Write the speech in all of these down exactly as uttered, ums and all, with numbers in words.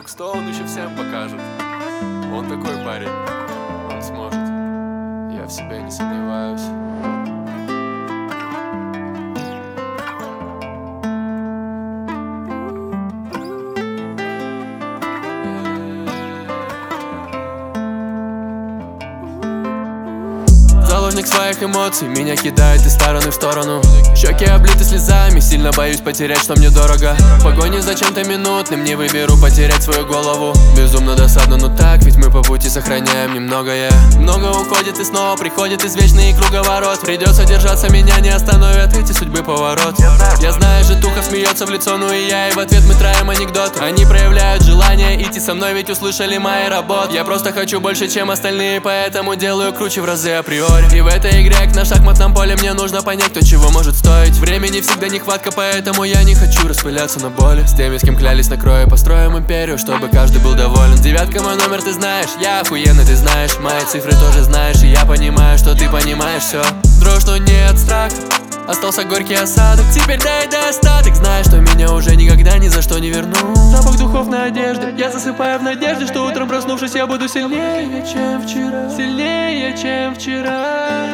Букстоун еще всем покажет. Он такой парень, он сможет. Я в себе не сомневаюсь. Заложник своих эмоций, меня кидает из стороны в сторону. Щеки облиты слезами, сильно боюсь потерять, что мне дорого. В погоне за чем-то минутным, не выберу потерять свою голову. Безумно досадно, но так, ведь мы по пути сохраняем немногое. Много уходит и снова приходит извечный круговорот. Придется держаться, меня не остановят эти судьбы поворот. Я знаю, житуха смеется в лицо, ну и я, и в ответ мы траем анекдот. Они проявляют желание идти со мной, ведь услышали мои работы. Я просто хочу больше, чем остальные, поэтому делаю круче в разы априори. И в этой игре, как на шахматном поле, мне нужно понять, кто чего может стоить. Времени всегда нехватка, поэтому я не хочу распыляться на боли. С теми, с кем клялись на крое, построим империю, чтобы каждый был доволен. Девятка мой номер, ты знаешь, я охуенный, ты знаешь. Мои цифры тоже знаешь, и я понимаю, что ты понимаешь все. Дрожь, но нет страха, остался горький осадок. Теперь дай достаток, знаешь, что меня уже никогда ни за что не верну. Запах духов на одежде, я засыпаю в надежде, что утром проснувшись я буду сильнее, чем вчера. Сильнее, чем вчера.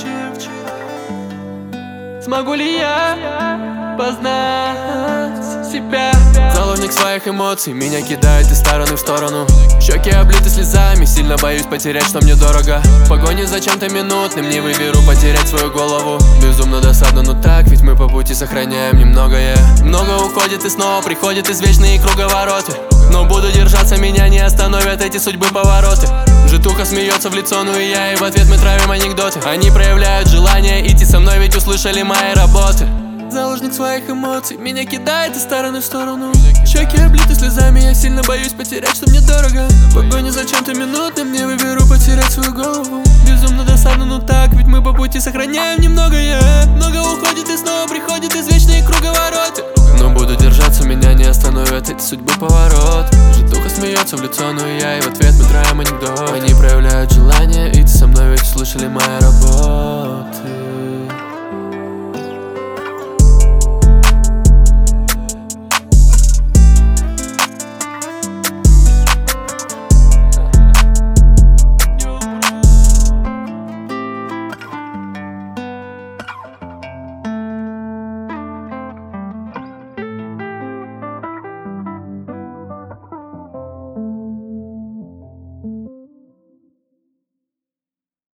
Смогу ли я познать себя? Заложник своих эмоций, меня кидает из стороны в сторону. Щеки облиты слезами, сильно боюсь потерять, что мне дорого. В погоне за чем-то минутным, не выберу потерять свою голову. Безумно досадно, но так, ведь мы по пути сохраняем немногое. Много уходит и снова приходит извечные круговороты. Но буду держаться, меня не остановят эти судьбы повороты. Житуха смеется в лицо, ну и я, и в ответ мы травим анекдоты. Они проявляют желание идти со мной, ведь услышали мои работы. Заложник своих эмоций, меня кидает из стороны в сторону. Щеки облиты слезами, я сильно боюсь потерять, что мне дорого. В погоне за чем-то минутным, не выберу потерять свою голову. Безумно досадно, но так, ведь мы по пути сохраняем немногое. Много уходит и снова приходит извечные круговороты. Но буду держаться, меня не остановят эти судьбы поворот. Житуха смеется в лицо, ну и я, и в ответ мы траем анекдот. Они проявляют желание идти со мной, ведь услышали мои работы.